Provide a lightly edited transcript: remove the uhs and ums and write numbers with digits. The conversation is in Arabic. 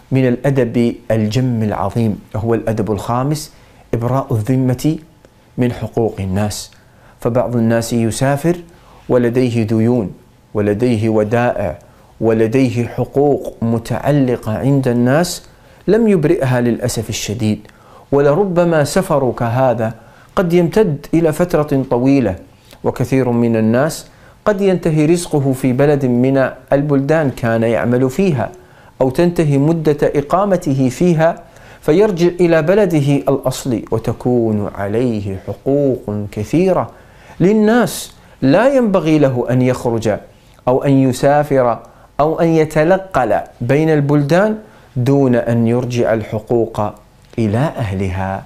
من الأدب الجم العظيم، هو الأدب الخامس: إبراء الذمة من حقوق الناس. فبعض الناس يسافر ولديه ديون ولديه ودائع ولديه حقوق متعلقة عند الناس لم يبرئها للأسف الشديد، ولربما سفرك هذا قد يمتد إلى فترة طويلة، وكثير من الناس قد ينتهي رزقه في بلد من البلدان كان يعمل فيها، أو تنتهي مدة إقامته فيها فيرجع إلى بلده الأصلي، وتكون عليه حقوق كثيرة للناس. لا ينبغي له أن يخرج أو أن يسافر أو أن يتنقل بين البلدان دون أن يرجع الحقوق إلى أهلها.